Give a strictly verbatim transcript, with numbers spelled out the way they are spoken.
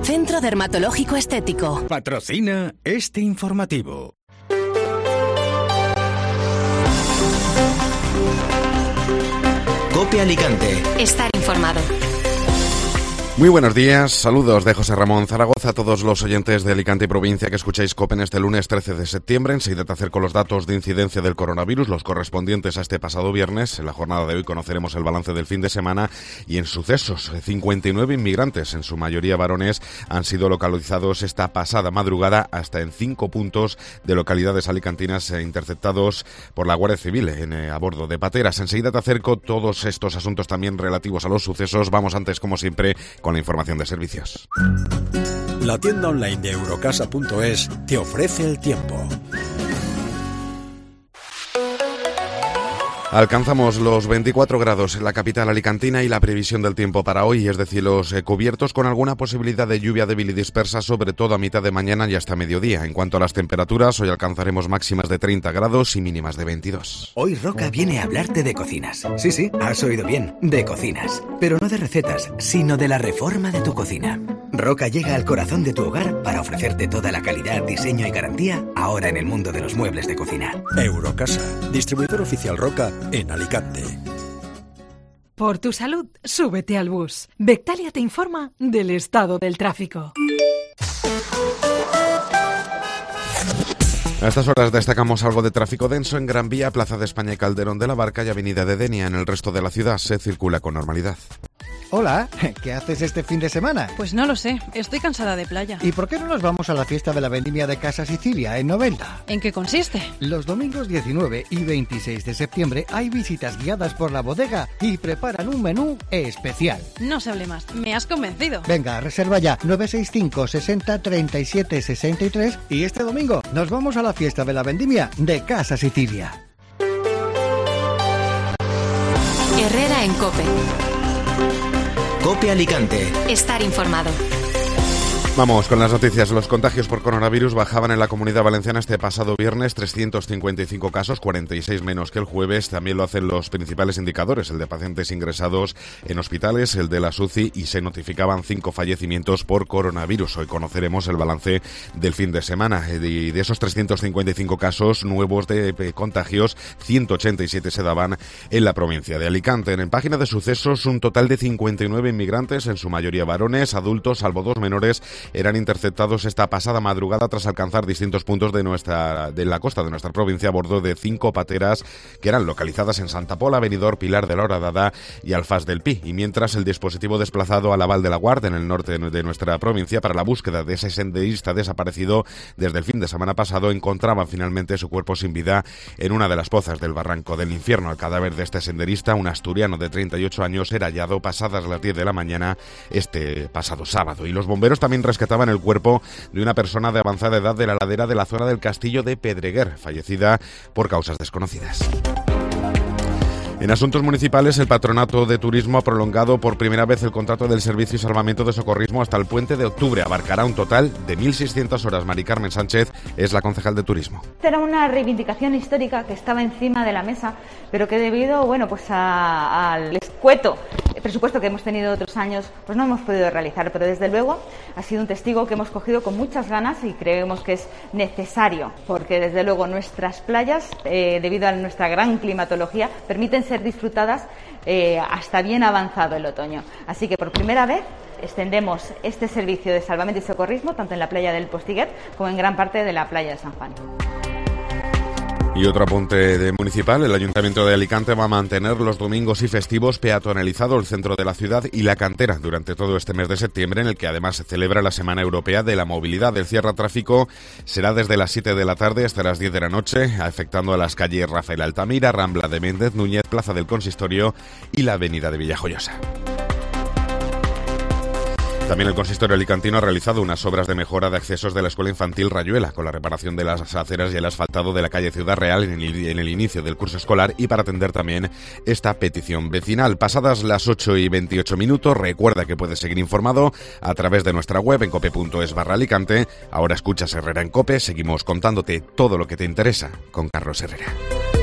Centro Dermatológico Estético. Patrocina este informativo. COPE Alicante. Estar informado. Muy buenos días, saludos de José Ramón Zaragoza a todos los oyentes de Alicante y provincia que escucháis COPE en este lunes trece de septiembre. Enseguida te acerco los datos de incidencia del coronavirus, los correspondientes a este pasado viernes. En la jornada de hoy conoceremos el balance del fin de semana y en sucesos, cincuenta y nueve inmigrantes, en su mayoría varones, han sido localizados esta pasada madrugada hasta en cinco puntos de localidades alicantinas eh, interceptados por la Guardia Civil en, eh, a bordo de pateras. Enseguida te acerco todos estos asuntos también relativos a los sucesos. Vamos antes, como siempre, con la información de servicios. La tienda online de Eurocasa punto es te ofrece el tiempo. Alcanzamos los veinticuatro grados en la capital alicantina y la previsión del tiempo para hoy es de cielos eh, cubiertos con alguna posibilidad de lluvia débil y dispersa, sobre todo a mitad de mañana y hasta mediodía. En cuanto a las temperaturas, hoy alcanzaremos máximas de treinta grados y mínimas de veintidós. Hoy Roca viene a hablarte de cocinas. Sí, sí, has oído bien, de cocinas. Pero no de recetas, sino de la reforma de tu cocina. Roca llega al corazón de tu hogar para ofrecerte toda la calidad, diseño y garantía ahora en el mundo de los muebles de cocina. Eurocasa, distribuidor oficial Roca en Alicante. Por tu salud, súbete al bus. Bectalia te informa del estado del tráfico. A estas horas destacamos algo de tráfico denso en Gran Vía, Plaza de España y Calderón de la Barca y Avenida de Denia. En el resto de la ciudad se circula con normalidad. Hola, ¿qué haces este fin de semana? Pues no lo sé, estoy cansada de playa. ¿Y por qué no nos vamos a la fiesta de la vendimia de Casa Sicilia en Novelda? ¿En qué consiste? Los domingos diecinueve y veintiséis de septiembre hay visitas guiadas por la bodega y preparan un menú especial. No se hable más, me has convencido. Venga, reserva ya nueve seis cinco sesenta treinta y siete sesenta y tres y este domingo nos vamos a la fiesta de la vendimia de Casa Sicilia. Herrera en COPE. COPE Alicante. Estar informado. Vamos con las noticias. Los contagios por coronavirus bajaban en la Comunidad Valenciana este pasado viernes, trescientos cincuenta y cinco casos, cuarenta y seis menos que el jueves. También lo hacen los principales indicadores, el de pacientes ingresados en hospitales, el de la S U C I, y se notificaban cinco fallecimientos por coronavirus. Hoy conoceremos el balance del fin de semana. Y de esos trescientos cincuenta y cinco casos nuevos de contagios, ciento ochenta y siete se daban en la provincia de Alicante. En la página de sucesos, un total de cincuenta y nueve inmigrantes, en su mayoría varones, adultos, salvo dos menores, eran interceptados esta pasada madrugada tras alcanzar distintos puntos de nuestra de la costa de nuestra provincia a bordo de cinco pateras que eran localizadas en Santa Pola, Benidorm, Pilar de la Horadada y Alfás del Pi. Y mientras el dispositivo desplazado a la Val de la Guarda, en el norte de nuestra provincia, para la búsqueda de ese senderista desaparecido desde el fin de semana pasado, encontraba finalmente su cuerpo sin vida en una de las pozas del Barranco del Infierno. El cadáver de este senderista, un asturiano de treinta y ocho años, era hallado pasadas las diez de la mañana este pasado sábado. Y los bomberos también rescataban el cuerpo de una persona de avanzada edad de la ladera de la zona del Castillo de Pedreguer, fallecida por causas desconocidas. En asuntos municipales, el Patronato de Turismo ha prolongado por primera vez el contrato del Servicio y Salvamento de Socorrismo hasta el puente de octubre. Abarcará un total de mil seiscientas horas. Mari Carmen Sánchez es la concejal de Turismo. Era una reivindicación histórica que estaba encima de la mesa, pero que debido, bueno, pues a, al escueto presupuesto que hemos tenido otros años, pues no hemos podido realizar. Pero desde luego ha sido un testigo que hemos cogido con muchas ganas y creemos que es necesario, porque desde luego nuestras playas, eh, debido a nuestra gran climatología, permiten ser disfrutadas eh, hasta bien avanzado el otoño. Así que por primera vez extendemos este servicio de salvamento y socorrismo tanto en la playa del Postiguet como en gran parte de la playa de San Juan. Y otro apunte de municipal, el Ayuntamiento de Alicante va a mantener los domingos y festivos peatonalizado el centro de la ciudad y la cantera durante todo este mes de septiembre, en el que además se celebra la Semana Europea de la Movilidad. El cierre a tráfico será desde las siete de la tarde hasta las diez de la noche, afectando a las calles Rafael Altamira, Rambla de Méndez Núñez, Plaza del Consistorio y la Avenida de Villajoyosa. También el consistorio alicantino ha realizado unas obras de mejora de accesos de la escuela infantil Rayuela, con la reparación de las aceras y el asfaltado de la calle Ciudad Real en el, en el inicio del curso escolar, y para atender también esta petición vecinal. Pasadas las ocho y veintiocho minutos, recuerda que puedes seguir informado a través de nuestra web en cope punto es barra Alicante. Ahora escuchas Herrera en COPE, seguimos contándote todo lo que te interesa con Carlos Herrera.